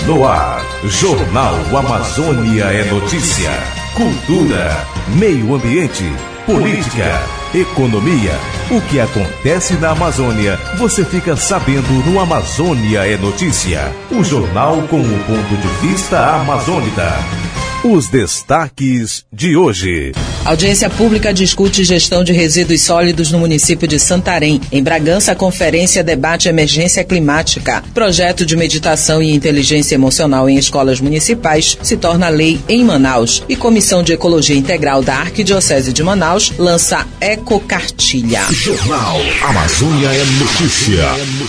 no ar. Jornal Amazônia é notícia. Cultura, meio ambiente, política, economia. O que acontece na Amazônia, você fica sabendo no Amazônia é Notícia. O jornal com o ponto de vista amazônida. Os destaques de hoje. A audiência pública discute gestão de resíduos sólidos no município de Santarém. Em Bragança, a conferência debate emergência climática. Projeto de meditação e inteligência emocional em escolas municipais se torna lei em Manaus. E Comissão de Ecologia Integral da Arquidiocese de Manaus lança ecocartilha. Jornal Amazônia é Notícia.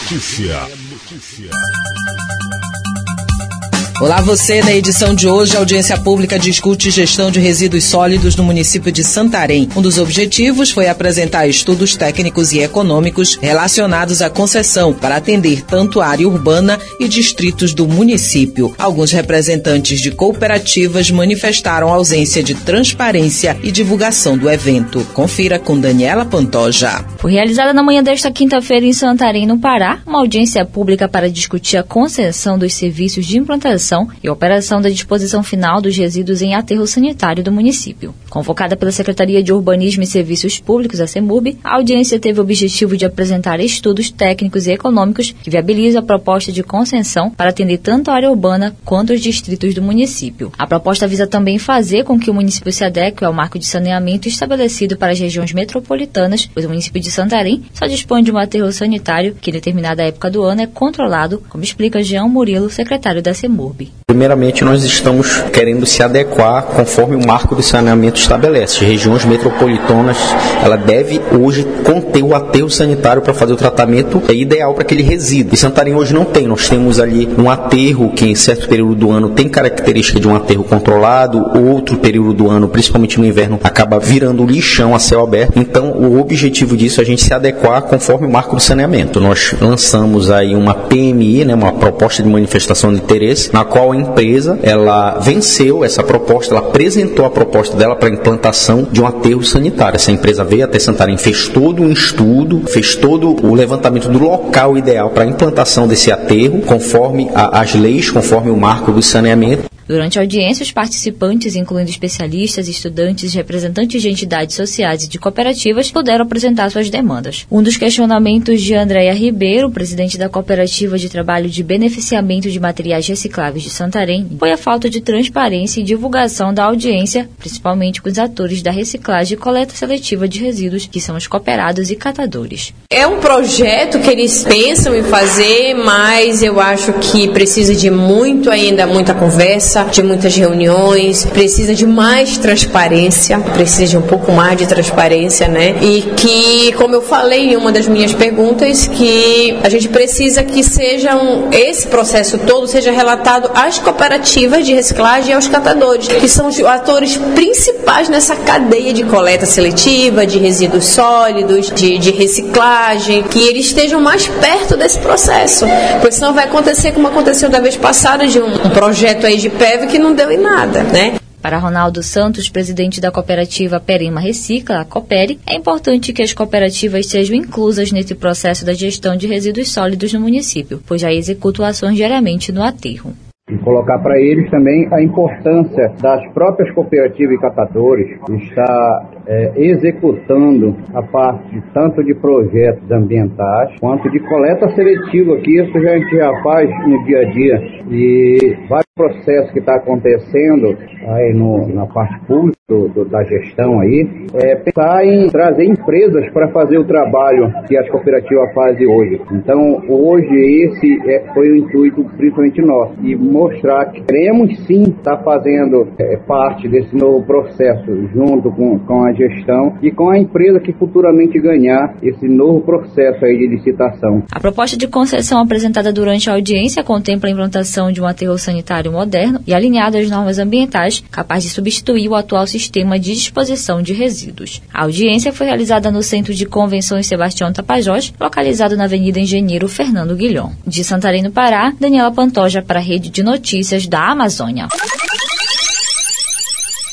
Olá você, na edição de hoje a audiência pública discute gestão de resíduos sólidos no município de Santarém. Um dos objetivos foi apresentar estudos técnicos e econômicos relacionados à concessão para atender tanto a área urbana e distritos do município. Alguns representantes de cooperativas manifestaram ausência de transparência e divulgação do evento. Confira com Daniela Pantoja. Foi realizada na manhã desta quinta-feira em Santarém, no Pará, uma audiência pública para discutir a concessão dos serviços de implantação e operação da disposição final dos resíduos em aterro sanitário do município. Convocada pela Secretaria de Urbanismo e Serviços Públicos, a CEMURB, a audiência teve o objetivo de apresentar estudos técnicos e econômicos que viabilizam a proposta de concessão para atender tanto a área urbana quanto os distritos do município. A proposta visa também fazer com que o município se adeque ao marco de saneamento estabelecido para as regiões metropolitanas, pois o município de Santarém só dispõe de um aterro sanitário que em determinada época do ano é controlado, como explica Jean Murilo, secretário da CEMURB. Primeiramente, nós estamos querendo se adequar conforme o marco de saneamento estabelece. Regiões metropolitanas, ela deve hoje conter o aterro sanitário para fazer o tratamento ideal para aquele resíduo. E Santarém hoje não tem. Nós temos ali um aterro que em certo período do ano tem característica de um aterro controlado, outro período do ano, principalmente no inverno, acaba virando lixão a céu aberto. Então, o objetivo disso é a gente se adequar conforme o marco do saneamento. Nós lançamos aí uma PMI, uma proposta de manifestação de interesse, na qual a empresa, ela venceu essa proposta, ela apresentou a proposta dela para a implantação de um aterro sanitário. Essa empresa veio até Santarém, fez todo um estudo, fez todo o levantamento do local ideal para a implantação desse aterro, conforme as leis, conforme o marco do saneamento. Durante a audiência, os participantes, incluindo especialistas, estudantes, representantes de entidades sociais e de cooperativas, puderam apresentar suas demandas. Um dos questionamentos de Andréia Ribeiro, presidente da Cooperativa de Trabalho de Beneficiamento de Materiais Recicláveis de Santarém, foi a falta de transparência e divulgação da audiência, principalmente com os atores da reciclagem e coleta seletiva de resíduos, que são os cooperados e catadores. É um projeto que eles pensam em fazer, mas eu acho que precisa de muita conversa, de muitas reuniões, precisa de mais transparência, precisa de um pouco mais de transparência, E que, como eu falei em uma das minhas perguntas, que a gente precisa que esse processo todo seja relatado às cooperativas de reciclagem e aos catadores, que são os atores principais nessa cadeia de coleta seletiva, de resíduos sólidos, de reciclagem, que eles estejam mais perto desse processo, pois senão vai acontecer como aconteceu da vez passada, de um projeto aí de PEV que não deu em nada, Para Ronaldo Santos, presidente da cooperativa Perema Recicla, a Coopere, é importante que as cooperativas sejam inclusas nesse processo da gestão de resíduos sólidos no município, pois já executam ações diariamente no aterro. E colocar para eles também a importância das próprias cooperativas e catadores estar executando a parte tanto de projetos ambientais quanto de coleta seletiva, que isso a gente já faz no dia a dia. E vários processos que está acontecendo aí na parte pública da gestão aí, pensar em trazer empresas para fazer o trabalho que as cooperativas fazem hoje. Então, hoje esse foi o intuito principalmente nosso, e mostrar que queremos sim estar fazendo parte desse novo processo junto com a gestão e com a empresa que futuramente ganhar esse novo processo aí de licitação. A proposta de concessão apresentada durante a audiência contempla a implantação de um aterro sanitário moderno e alinhado às normas ambientais, capaz de substituir o atual sistema de disposição de resíduos. A audiência foi realizada no Centro de Convenções Sebastião Tapajós, localizado na Avenida Engenheiro Fernando Guilhom. De Santarém, no Pará, Daniela Pantoja para a Rede de Notícias da Amazônia.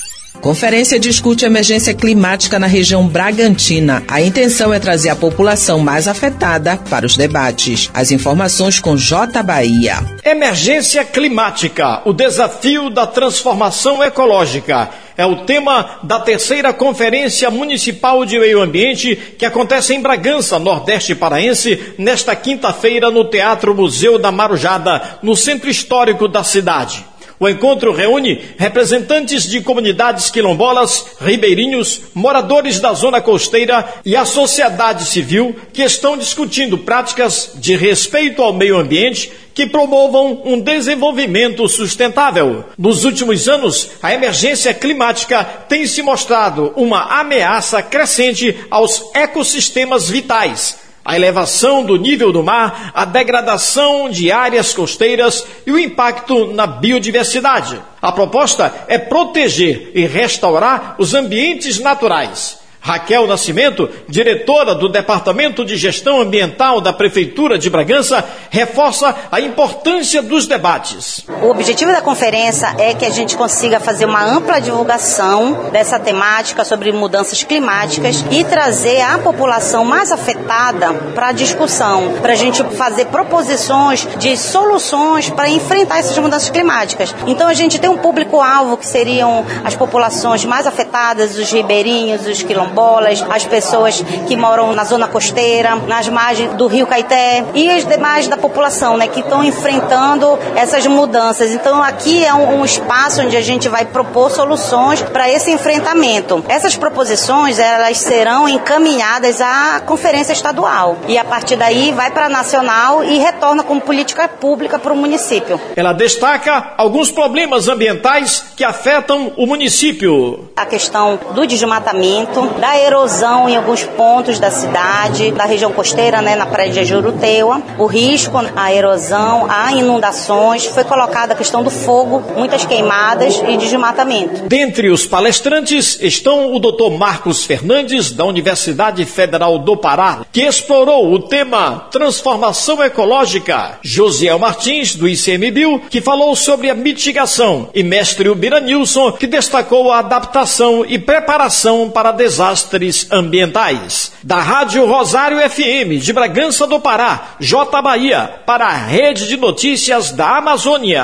Conferência discute emergência climática na região Bragantina. A intenção é trazer a população mais afetada para os debates. As informações com J. Bahia. Emergência climática, o desafio da transformação ecológica. É o tema da terceira Conferência Municipal de Meio Ambiente que acontece em Bragança, Nordeste Paraense, nesta quinta-feira no Teatro Museu da Marujada, no centro histórico da cidade. O encontro reúne representantes de comunidades quilombolas, ribeirinhos, moradores da zona costeira e a sociedade civil que estão discutindo práticas de respeito ao meio ambiente que promovam um desenvolvimento sustentável. Nos últimos anos, a emergência climática tem se mostrado uma ameaça crescente aos ecossistemas vitais. A elevação do nível do mar, a degradação de áreas costeiras e o impacto na biodiversidade. A proposta é proteger e restaurar os ambientes naturais. Raquel Nascimento, diretora do Departamento de Gestão Ambiental da Prefeitura de Bragança, reforça a importância dos debates. O objetivo da conferência é que a gente consiga fazer uma ampla divulgação dessa temática sobre mudanças climáticas e trazer a população mais afetada para a discussão, para a gente fazer proposições de soluções para enfrentar essas mudanças climáticas. Então a gente tem um público-alvo que seriam as populações mais afetadas, os ribeirinhos, os quilombolas, as pessoas que moram na zona costeira, nas margens do rio Caeté e as demais da população, né, que estão enfrentando essas mudanças. Então aqui é um espaço onde a gente vai propor soluções para esse enfrentamento. Essas proposições, elas serão encaminhadas à conferência estadual e a partir daí vai para a nacional e retorna como política pública para o município. Ela destaca alguns problemas ambientais que afetam o município. A questão do desmatamento, da erosão em alguns pontos da cidade, da região costeira, né, na praia de Juruteua, o risco à erosão, a inundações, foi colocada a questão do fogo, muitas queimadas e desmatamento. Dentre os palestrantes estão o Dr. Marcos Fernandes, da Universidade Federal do Pará, que explorou o tema transformação ecológica, Josiel Martins, do ICMBio, que falou sobre a mitigação, e mestre Ubira Nilson, que destacou a adaptação e preparação para desastres ambientais. Da Rádio Rosário FM de Bragança do Pará, J. Bahia, para a Rede de Notícias da Amazônia.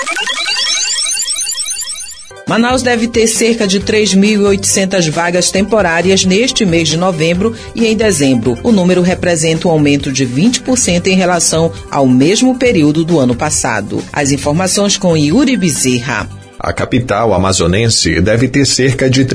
Manaus deve ter cerca de 3.800 vagas temporárias neste mês de novembro e em dezembro. O número representa um aumento de 20% em relação ao mesmo período do ano passado. As informações com Yuri Bezerra. A capital amazonense deve ter cerca de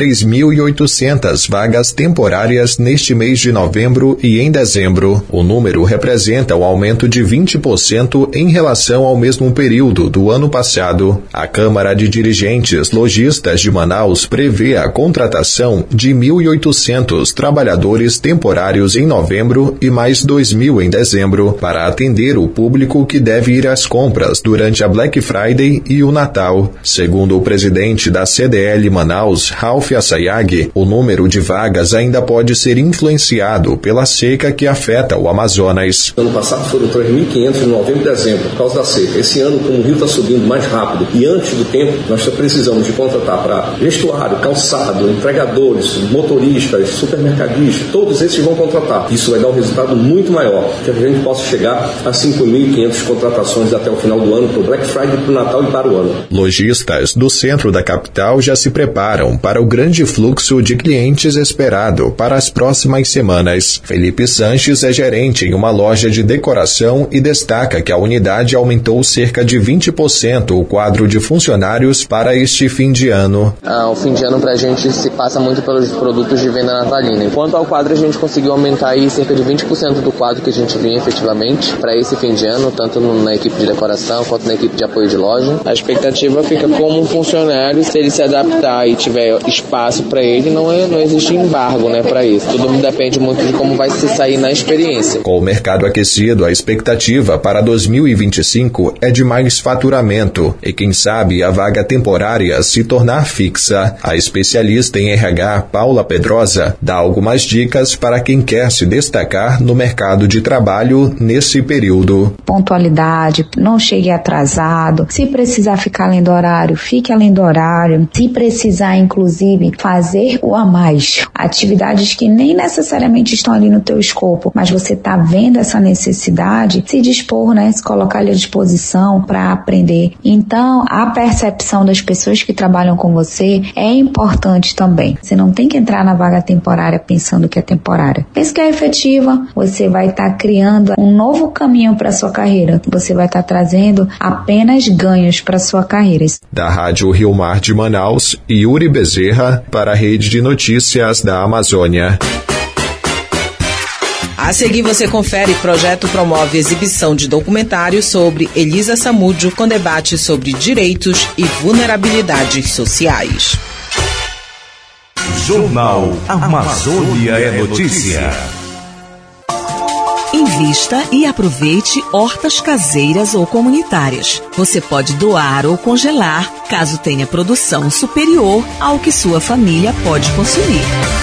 3.800 vagas temporárias neste mês de novembro e em dezembro. O número representa um aumento de 20% em relação ao mesmo período do ano passado. A Câmara de Dirigentes Lojistas de Manaus prevê a contratação de 1.800 trabalhadores temporários em novembro e mais 2.000 em dezembro, para atender o público que deve ir às compras durante a Black Friday e o Natal. Segundo o presidente da CDL Manaus, Ralph Assayag, o número de vagas ainda pode ser influenciado pela seca que afeta o Amazonas. Ano passado foram 3.500 em novembro e dezembro, por causa da seca. Esse ano, como o rio está subindo mais rápido e antes do tempo, nós precisamos de contratar para vestuário, calçado, entregadores, motoristas, supermercadistas, todos esses vão contratar. Isso vai dar um resultado muito maior, que a gente possa chegar a 5.500 contratações até o final do ano, para o Black Friday, para o Natal e para o ano. Lojistas do centro da capital já se preparam para o grande fluxo de clientes esperado para as próximas semanas. Felipe Sanches é gerente em uma loja de decoração e destaca que a unidade aumentou cerca de 20% o quadro de funcionários para este fim de ano. O fim de ano para a gente se passa muito pelos produtos de venda natalina. Quanto ao quadro, a gente conseguiu aumentar aí cerca de 20% do quadro que a gente vinha efetivamente para esse fim de ano, tanto na equipe de decoração quanto na equipe de apoio de loja. A expectativa fica como um funcionário, se ele se adaptar e tiver espaço para ele, não existe embargo, né, para isso. Tudo depende muito de como vai se sair na experiência. Com o mercado aquecido, a expectativa para 2025 é de mais faturamento e, quem sabe, a vaga temporária se tornar fixa. A especialista em RH, Paula Pedrosa, dá algumas dicas para quem quer se destacar no mercado de trabalho nesse período. Pontualidade, não chegue atrasado. Se precisar ficar além do horário, fique além do horário. Se precisar, inclusive, fazer o a mais, atividades que nem necessariamente estão ali no teu escopo, mas você está vendo essa necessidade, se dispor, né, se colocar ali à disposição para aprender. Então, a percepção das pessoas que trabalham com você é importante também. Você não tem que entrar na vaga temporária pensando que é temporária. Pensa que é efetiva, você vai estar criando um novo caminho para a sua carreira. Você vai estar trazendo apenas ganhos para a sua carreira. Da Rádio Rio Mar de Manaus, Yuri Bezerra, para a Rede de Notícias da Amazônia. A seguir você confere: projeto promove exibição de documentário sobre Elisa Samúdio com debate sobre direitos e vulnerabilidades sociais. Jornal Amazônia é Notícia. Invista e aproveite hortas caseiras ou comunitárias. Você pode doar ou congelar, caso tenha produção superior ao que sua família pode consumir.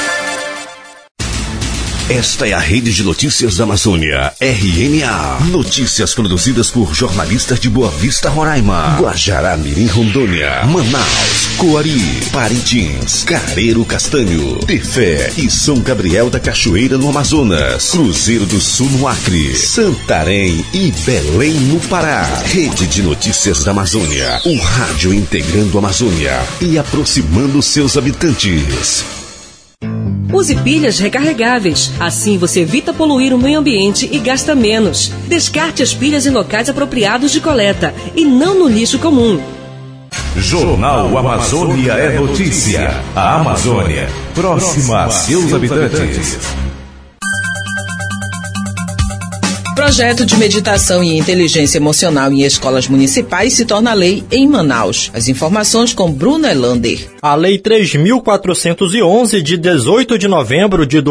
Esta é a Rede de Notícias da Amazônia, RNA. Notícias produzidas por jornalistas de Boa Vista, Roraima, Guajará-Mirim, Rondônia, Manaus, Coari, Parintins, Careiro Castanho, Tefé e São Gabriel da Cachoeira, no Amazonas, Cruzeiro do Sul, no Acre, Santarém e Belém, no Pará. Rede de Notícias da Amazônia, um rádio integrando a Amazônia e aproximando seus habitantes. Use pilhas recarregáveis. Assim você evita poluir o meio ambiente e gasta menos. Descarte as pilhas em locais apropriados de coleta e não no lixo comum. Jornal Amazônia é Notícia. A Amazônia, próxima a seus habitantes. Projeto de meditação e inteligência emocional em escolas municipais se torna lei em Manaus. As informações com Bruno Elander. A Lei 3.411, de 18 de novembro de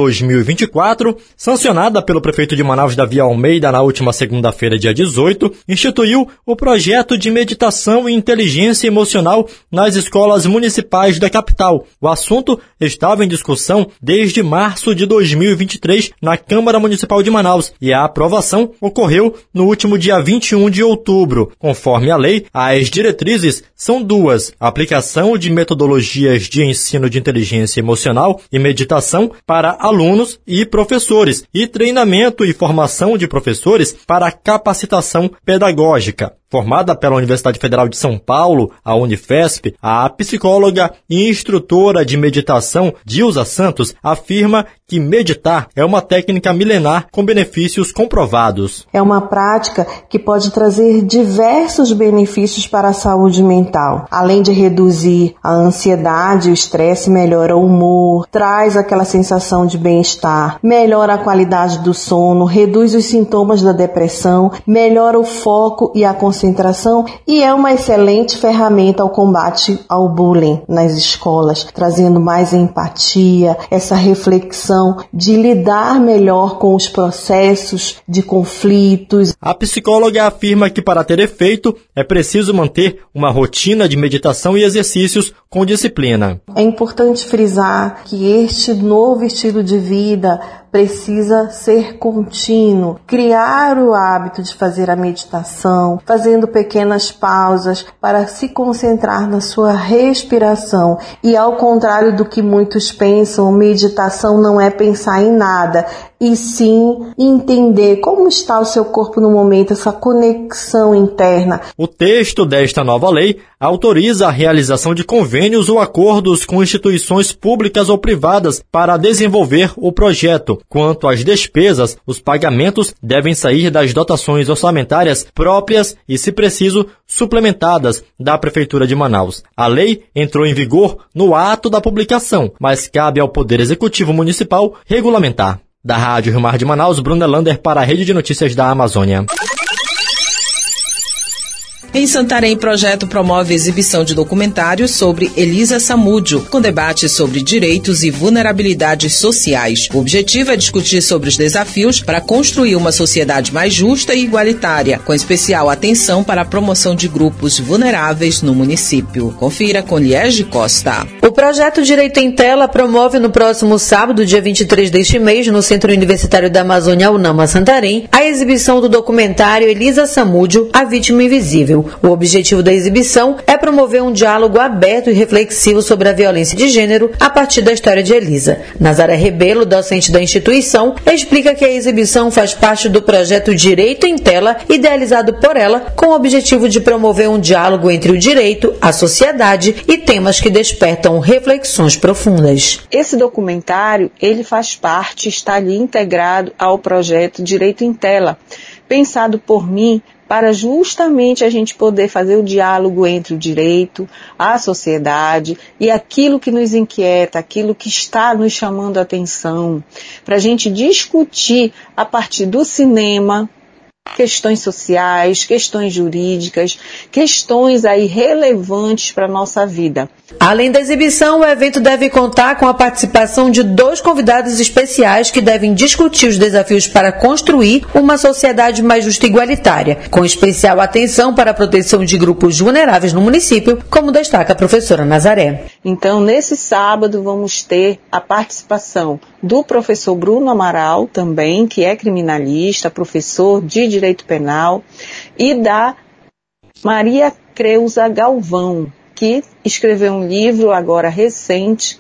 2024, sancionada pelo prefeito de Manaus, Davi Almeida, na última segunda-feira, dia 18, instituiu o projeto de meditação e inteligência emocional nas escolas municipais da capital. O assunto estava em discussão desde março de 2023 na Câmara Municipal de Manaus e a aprovação ocorreu no último dia 21 de outubro. Conforme a lei, as diretrizes são duas: aplicação de metodologias de ensino de inteligência emocional e meditação para alunos e professores, e treinamento e formação de professores para capacitação pedagógica. Formada pela Universidade Federal de São Paulo, a Unifesp, a psicóloga e instrutora de meditação Dilza Santos afirma que meditar é uma técnica milenar com benefícios comprovados. É uma prática que pode trazer diversos benefícios para a saúde mental. Além de reduzir a ansiedade e o estresse, melhora o humor, traz aquela sensação de bem-estar, melhora a qualidade do sono, reduz os sintomas da depressão, melhora o foco e a concentração e é uma excelente ferramenta ao combate ao bullying nas escolas, trazendo mais empatia, essa reflexão de lidar melhor com os processos de conflitos. A psicóloga afirma que para ter efeito é preciso manter uma rotina de meditação e exercícios com disciplina. É importante frisar que este novo estilo de vida precisa ser contínuo, criar o hábito de fazer a meditação, fazendo pequenas pausas para se concentrar na sua respiração. E ao contrário do que muitos pensam, meditação não é pensar em nada, e sim entender como está o seu corpo no momento, essa conexão interna. O texto desta nova lei autoriza a realização de convênios ou acordos com instituições públicas ou privadas para desenvolver o projeto. Quanto às despesas, os pagamentos devem sair das dotações orçamentárias próprias e, se preciso, suplementadas da Prefeitura de Manaus. A lei entrou em vigor no ato da publicação, mas cabe ao Poder Executivo Municipal regulamentar. Da Rádio Rio Mar de Manaus, Bruno Elander para a Rede de Notícias da Amazônia. Em Santarém, projeto promove exibição de documentários sobre Elisa Samúdio, com debate sobre direitos e vulnerabilidades sociais. O objetivo é discutir sobre os desafios para construir uma sociedade mais justa e igualitária, com especial atenção para a promoção de grupos vulneráveis no município. Confira com Liege Costa. O projeto Direito em Tela promove no próximo sábado, dia 23 deste mês, no Centro Universitário da Amazônia, UNAMA Santarém, a exibição do documentário Elisa Samúdio, A Vítima Invisível. possível. O objetivo da exibição é promover um diálogo aberto e reflexivo sobre a violência de gênero a partir da história de Elisa. Nazaré Rebelo, docente da instituição, explica que a exibição faz parte do projeto Direito em Tela, idealizado por ela, com o objetivo de promover um diálogo entre o direito, a sociedade e temas que despertam reflexões profundas. Esse documentário, ele faz parte, está ali integrado ao projeto Direito em Tela, pensado por mim para justamente a gente poder fazer o diálogo entre o direito, a sociedade e aquilo que nos inquieta, aquilo que está nos chamando a atenção, para a gente discutir a partir do cinema, questões sociais, questões jurídicas, questões aí relevantes para a nossa vida. Além da exibição, o evento deve contar com a participação de 2 convidados especiais que devem discutir os desafios para construir uma sociedade mais justa e igualitária, com especial atenção para a proteção de grupos vulneráveis no município, como destaca a professora Nazaré. Então, nesse sábado, vamos ter a participação do professor Bruno Amaral, também, que é criminalista, professor de Direito Penal, e da Maria Creuza Galvão, que escreveu um livro agora recente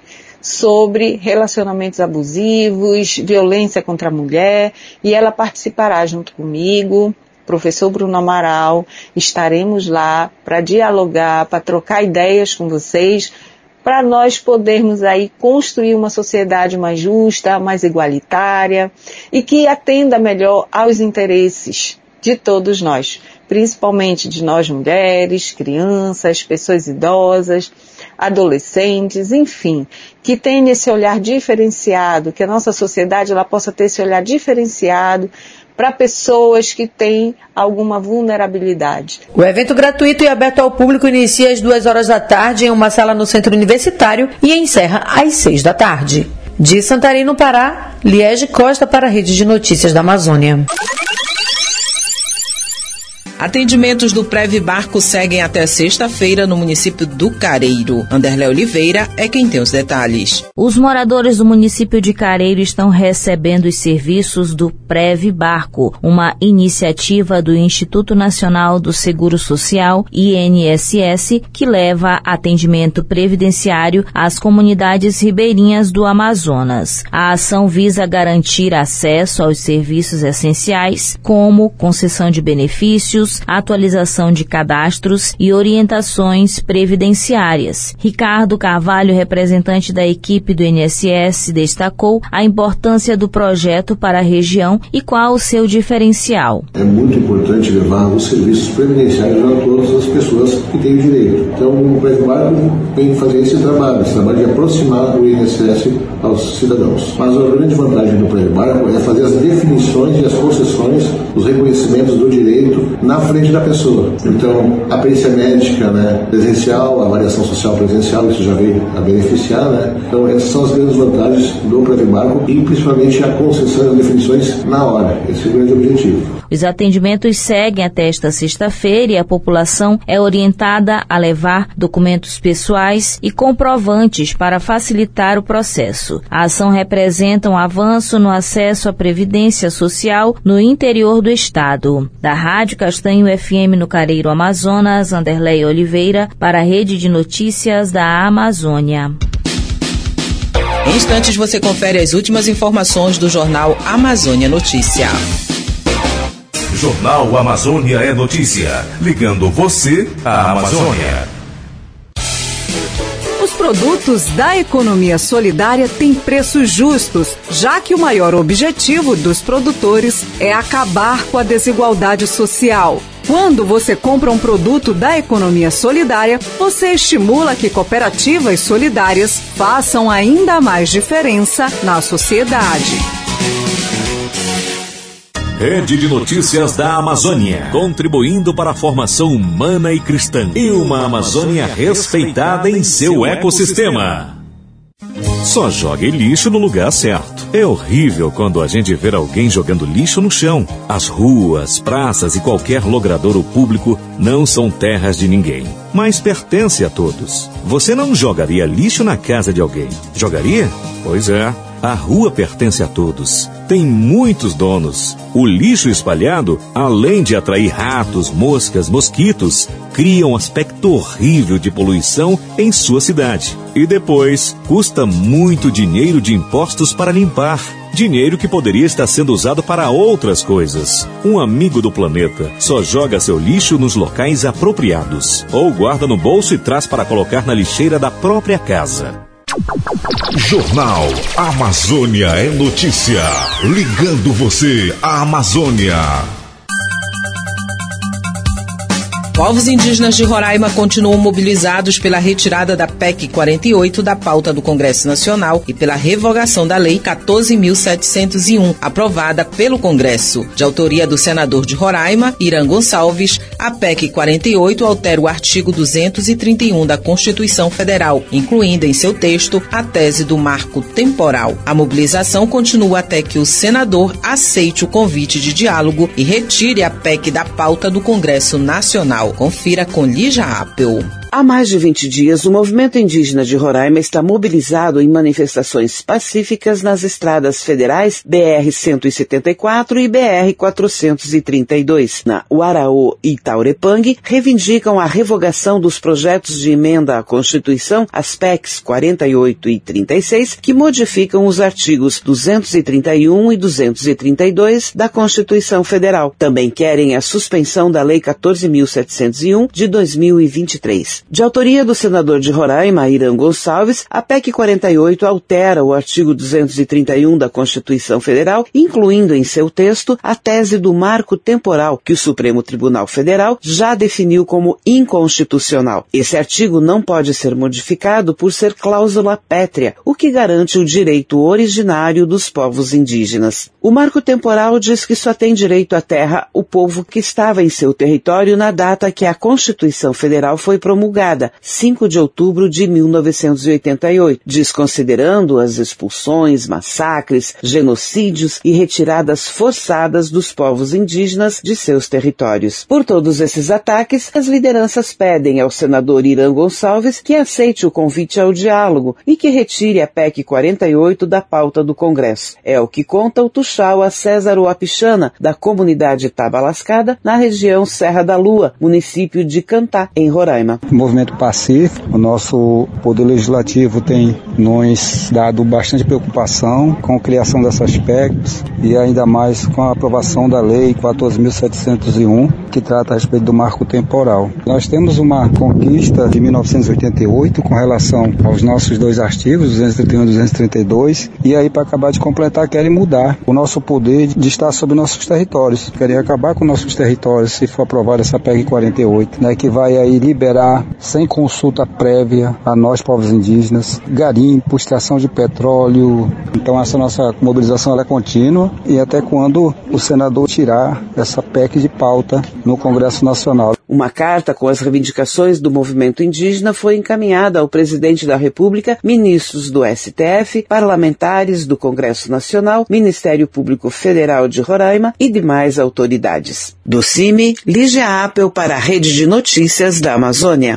sobre relacionamentos abusivos, violência contra a mulher, e ela participará junto comigo, professor Bruno Amaral. Estaremos lá para dialogar, para trocar ideias com vocês, para nós podermos aí construir uma sociedade mais justa, mais igualitária e que atenda melhor aos interesses de todos nós, principalmente de nós mulheres, crianças, pessoas idosas, adolescentes, enfim, que tenha esse olhar diferenciado, que a nossa sociedade ela possa ter esse olhar diferenciado para pessoas que têm alguma vulnerabilidade. O evento gratuito e aberto ao público inicia às 2 horas da tarde em uma sala no Centro Universitário e encerra às 6 da tarde. De Santarém, no Pará, Liege Costa para a Rede de Notícias da Amazônia. Atendimentos do Prev Barco seguem até sexta-feira no município do Careiro. Anderlé Oliveira é quem tem os detalhes. Os moradores do município de Careiro estão recebendo os serviços do Prev Barco, uma iniciativa do Instituto Nacional do Seguro Social, INSS, que leva atendimento previdenciário às comunidades ribeirinhas do Amazonas. A ação visa garantir acesso aos serviços essenciais, como concessão de benefícios, atualização de cadastros e orientações previdenciárias. Ricardo Carvalho, representante da equipe do INSS, destacou a importância do projeto para a região e qual o seu diferencial. É muito importante levar os serviços previdenciários a todas as pessoas que têm direito. Então, o Prev Barco vem fazer esse trabalho de aproximar o INSS aos cidadãos. Mas a grande vantagem do Prev Barco é fazer as definições e as concessões, os reconhecimentos do direito na frente da pessoa. Então, a perícia médica, presencial, a avaliação social presencial, isso já veio a beneficiar, Então, essas são as grandes vantagens do Prev Barco e principalmente a concessão das definições na hora. Esse é o grande objetivo. Os atendimentos seguem até esta sexta-feira e a população é orientada a levar documentos pessoais e comprovantes para facilitar o processo. A ação representa um avanço no acesso à previdência social no interior do estado. Da Rádio Castanho FM no Careiro, Amazonas, Anderlé Oliveira, para a Rede de Notícias da Amazônia. Em instantes você confere as últimas informações do jornal Amazônia Notícia. Jornal Amazônia é notícia, ligando você à Amazônia. Os produtos da economia solidária têm preços justos, já que o maior objetivo dos produtores é acabar com a desigualdade social. Quando você compra um produto da economia solidária, você estimula que cooperativas solidárias façam ainda mais diferença na sociedade. Rede de Notícias da Amazônia, contribuindo para a formação humana e cristã e uma Amazônia respeitada em seu ecossistema. Só jogue lixo no lugar certo. É horrível quando a gente vê alguém jogando lixo no chão. As ruas, praças e qualquer logradouro público não são terras de ninguém, mas pertence a todos. Você não jogaria lixo na casa de alguém, jogaria? Pois é. A rua pertence a todos. Tem muitos donos. O lixo espalhado, além de atrair ratos, moscas, mosquitos, cria um aspecto horrível de poluição em sua cidade. E depois, custa muito dinheiro de impostos para limpar. Dinheiro que poderia estar sendo usado para outras coisas. Um amigo do planeta só joga seu lixo nos locais apropriados. Ou guarda no bolso e traz para colocar na lixeira da própria casa. Jornal Amazônia é notícia. Ligando você à Amazônia. Povos indígenas de Roraima continuam mobilizados pela retirada da PEC 48 da pauta do Congresso Nacional e pela revogação da Lei 14.701, aprovada pelo Congresso. De autoria do senador de Roraima, Irã Gonçalves, a PEC 48 altera o artigo 231 da Constituição Federal, incluindo em seu texto a tese do marco temporal. A mobilização continua até que o senador aceite o convite de diálogo e retire a PEC da pauta do Congresso Nacional. Confira com Lígia Appel. Há mais de 20 dias, o movimento indígena de Roraima está mobilizado em manifestações pacíficas nas estradas federais BR-174 e BR-432. Na Uaraô e Taurepang, reivindicam a revogação dos projetos de emenda à Constituição, as PECs 48 e 36, que modificam os artigos 231 e 232 da Constituição Federal. Também querem a suspensão da Lei 14.701 de 2023. De autoria do senador de Roraima, Irã Gonçalves, a PEC 48 altera o artigo 231 da Constituição Federal, incluindo em seu texto a tese do marco temporal, que o Supremo Tribunal Federal já definiu como inconstitucional. Esse artigo não pode ser modificado por ser cláusula pétrea, o que garante o direito originário dos povos indígenas. O marco temporal diz que só tem direito à terra o povo que estava em seu território na data que a Constituição Federal foi promulgada, 5 de outubro de 1988, desconsiderando as expulsões, massacres, genocídios e retiradas forçadas dos povos indígenas de seus territórios. Por todos esses ataques, as lideranças pedem ao senador Irã Gonçalves que aceite o convite ao diálogo e que retire a PEC 48 da pauta do Congresso. É o que conta o Tuxaua César Uapixana, da comunidade Tabalascada, na região Serra da Lua, município de Cantá, em Roraima. Movimento pacífico, o nosso Poder Legislativo tem nos dado bastante preocupação com a criação dessas PECs e ainda mais com a aprovação da Lei 14.701, que trata a respeito do marco temporal. Nós temos uma conquista de 1988 com relação aos nossos dois artigos, 231 e 232, e aí para acabar de completar querem mudar o nosso poder de estar sobre nossos territórios, querem acabar com nossos territórios se for aprovada essa PEC 48, né, que vai aí liberar sem consulta prévia a nós, povos indígenas, garimpo, extração de petróleo. Então essa nossa mobilização ela é contínua e até quando o senador tirar essa PEC de pauta no Congresso Nacional. Uma carta com as reivindicações do movimento indígena foi encaminhada ao presidente da República, ministros do STF, parlamentares do Congresso Nacional, Ministério Público Federal de Roraima e demais autoridades. Do CIMI, Lígia Appel para a Rede de Notícias da Amazônia.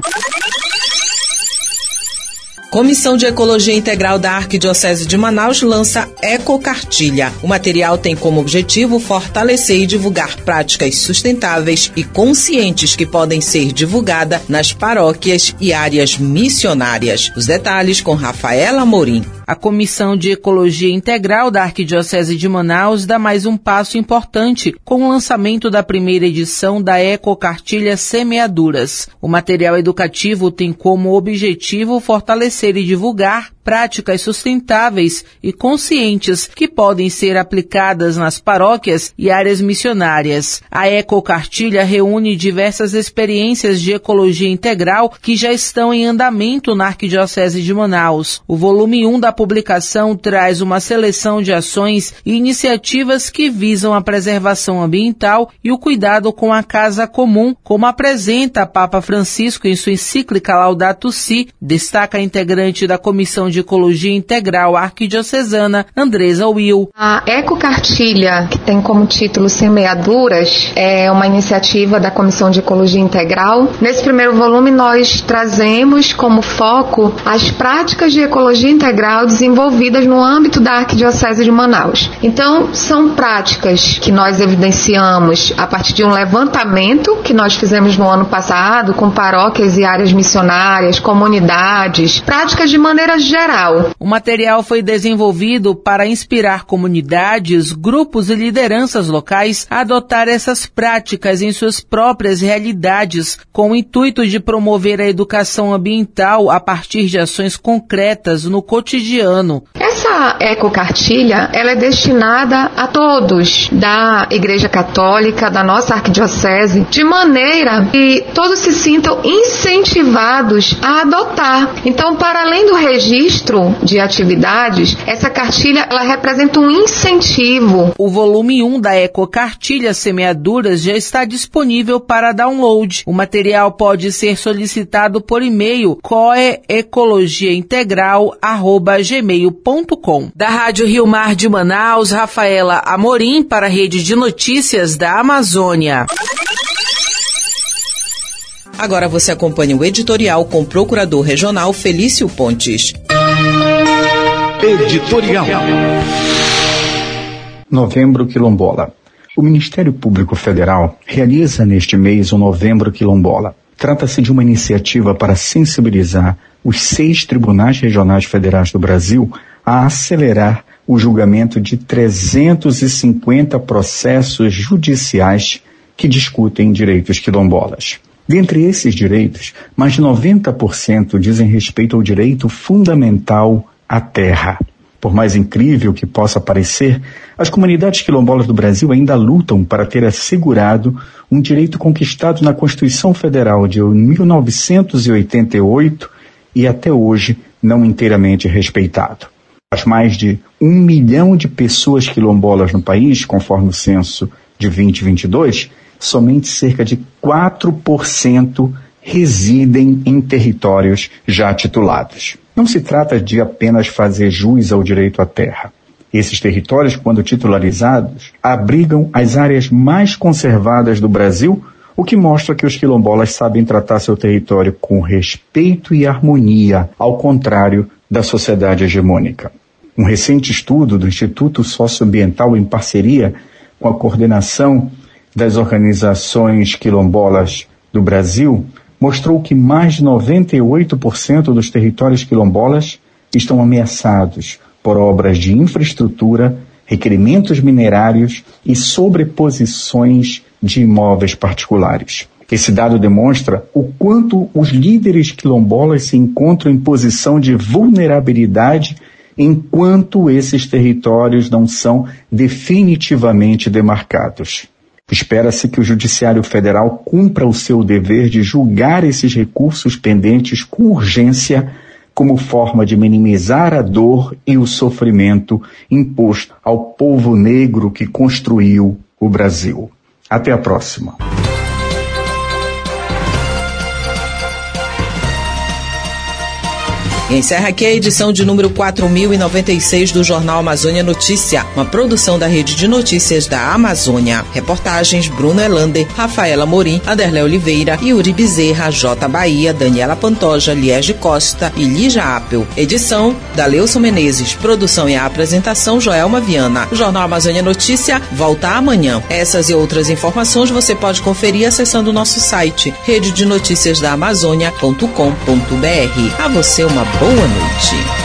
Comissão de Ecologia Integral da Arquidiocese de Manaus lança Ecocartilha. O material tem como objetivo fortalecer e divulgar práticas sustentáveis e conscientes que podem ser divulgadas nas paróquias e áreas missionárias. Os detalhes com Rafaela Amorim. A Comissão de Ecologia Integral da Arquidiocese de Manaus dá mais um passo importante com o lançamento da primeira edição da Ecocartilha Semeaduras. O material educativo tem como objetivo fortalecer e divulgar práticas sustentáveis e conscientes que podem ser aplicadas nas paróquias e áreas missionárias. A Ecocartilha reúne diversas experiências de ecologia integral que já estão em andamento na Arquidiocese de Manaus. O volume 1 da publicação traz uma seleção de ações e iniciativas que visam a preservação ambiental e o cuidado com a casa comum, como apresenta Papa Francisco em sua encíclica Laudato Si, destaca a integrante da Comissão de Ecologia Integral Arquidiocesana, Andresa Will. A Ecocartilha, que tem como título Semeaduras, é uma iniciativa da Comissão de Ecologia Integral. Nesse primeiro volume nós trazemos como foco as práticas de ecologia integral Federal desenvolvidas no âmbito da Arquidiocese de Manaus. Então, são práticas que nós evidenciamos a partir de um levantamento que nós fizemos no ano passado com paróquias e áreas missionárias, comunidades, práticas de maneira geral. O material foi desenvolvido para inspirar comunidades, grupos e lideranças locais a adotar essas práticas em suas próprias realidades, com o intuito de promover a educação ambiental a partir de ações concretas no cotidiano. Essa ecocartilha, ela é destinada a todos da Igreja Católica, da nossa arquidiocese, de maneira que todos se sintam incentivados a adotar. Então, para além do registro de atividades, essa cartilha, ela representa um incentivo. O volume 1 da ecocartilha Semeaduras já está disponível para download. O material pode ser solicitado por e-mail coeecologiaintegral@gmail.com. Da Rádio Rio Mar de Manaus, Rafaela Amorim para a Rede de Notícias da Amazônia. Agora você acompanha o editorial com o procurador regional Felício Pontes. Editorial. Novembro Quilombola. O Ministério Público Federal realiza neste mês o Novembro Quilombola. Trata-se de uma iniciativa para sensibilizar os 6 tribunais regionais federais do Brasil a acelerar o julgamento de 350 processos judiciais que discutem direitos quilombolas. Dentre esses direitos, mais de 90% dizem respeito ao direito fundamental à terra. Por mais incrível que possa parecer, as comunidades quilombolas do Brasil ainda lutam para ter assegurado um direito conquistado na Constituição Federal de 1988 e até hoje não inteiramente respeitado. As mais de 1 milhão de pessoas quilombolas no país, conforme o censo de 2022, somente cerca de 4% residem em territórios já titulados. Não se trata de apenas fazer jus ao direito à terra. Esses territórios, quando titularizados, abrigam as áreas mais conservadas do Brasil, o que mostra que os quilombolas sabem tratar seu território com respeito e harmonia, ao contrário da sociedade hegemônica. Um recente estudo do Instituto Socioambiental, em parceria com a coordenação das organizações quilombolas do Brasil, mostrou que mais de 98% dos territórios quilombolas estão ameaçados por obras de infraestrutura, requerimentos minerários e sobreposições de imóveis particulares. Esse dado demonstra o quanto os líderes quilombolas se encontram em posição de vulnerabilidade enquanto esses territórios não são definitivamente demarcados. Espera-se que o Judiciário Federal cumpra o seu dever de julgar esses recursos pendentes com urgência, como forma de minimizar a dor e o sofrimento imposto ao povo negro que construiu o Brasil. Até a próxima. Encerra aqui a edição de número 4096 do Jornal Amazônia Notícia, uma produção da Rede de Notícias da Amazônia. Reportagens Bruno Elander, Rafaela Morim, Anderlé Oliveira, Yuri Bezerra, J. Bahia, Daniela Pantoja, Liege Costa e Lígia Apel. Edição da Leilson Menezes. Produção e a apresentação Joelma Viana. O Jornal Amazônia Notícia volta amanhã. Essas e outras informações você pode conferir acessando o nosso site rededenoticiasdaamazônia.com.br. A você uma boa noite.